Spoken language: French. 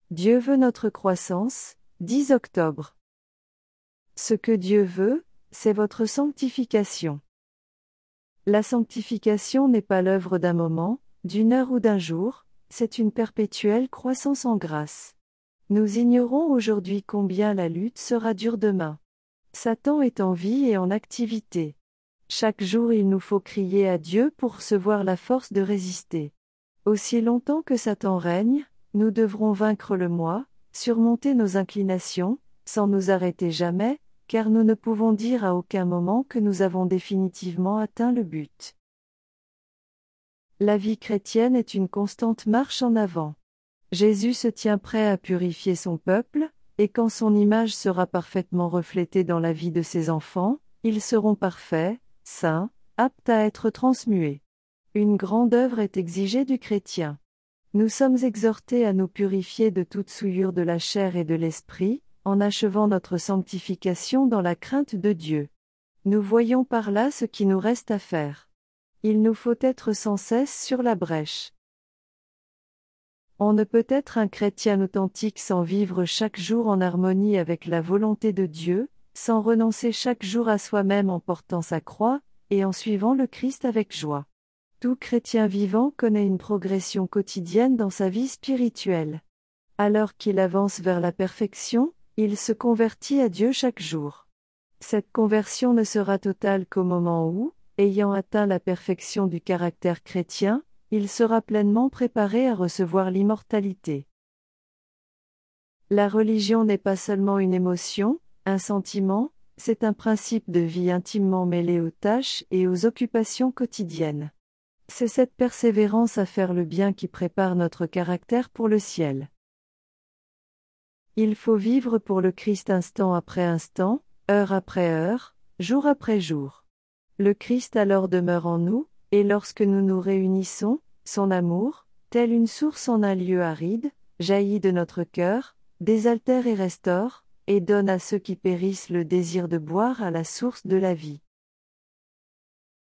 Dieu veut notre croissance, 10 octobre. Ce que Dieu veut, c'est votre sanctification. La sanctification n'est pas l'œuvre d'un moment, d'une heure ou d'un jour, c'est une perpétuelle croissance en grâce. Nous ignorons aujourd'hui combien la lutte sera dure demain. Satan est en vie et en activité. Chaque jour il nous faut crier à Dieu pour recevoir la force de résister. Aussi longtemps que Satan règne, nous devrons vaincre le moi, surmonter nos inclinations, sans nous arrêter jamais, car nous ne pouvons dire à aucun moment que nous avons définitivement atteint le but. La vie chrétienne est une constante marche en avant. Jésus se tient prêt à purifier son peuple, et quand son image sera parfaitement reflétée dans la vie de ses enfants, ils seront parfaits, saints, aptes à être transmués. Une grande œuvre est exigée du chrétien. Nous sommes exhortés à nous purifier de toute souillure de la chair et de l'esprit, en achevant notre sanctification dans la crainte de Dieu. Nous voyons par là ce qui nous reste à faire. Il nous faut être sans cesse sur la brèche. On ne peut être un chrétien authentique sans vivre chaque jour en harmonie avec la volonté de Dieu, sans renoncer chaque jour à soi-même en portant sa croix, et en suivant le Christ avec joie. Tout chrétien vivant connaît une progression quotidienne dans sa vie spirituelle. Alors qu'il avance vers la perfection, il se convertit à Dieu chaque jour. Cette conversion ne sera totale qu'au moment où, ayant atteint la perfection du caractère chrétien, il sera pleinement préparé à recevoir l'immortalité. La religion n'est pas seulement une émotion, un sentiment, c'est un principe de vie intimement mêlé aux tâches et aux occupations quotidiennes. C'est cette persévérance à faire le bien qui prépare notre caractère pour le ciel. Il faut vivre pour le Christ instant après instant, heure après heure, jour après jour. Le Christ alors demeure en nous, et lorsque nous nous réunissons, son amour, tel une source en un lieu aride, jaillit de notre cœur, désaltère et restaure, et donne à ceux qui périssent le désir de boire à la source de la vie.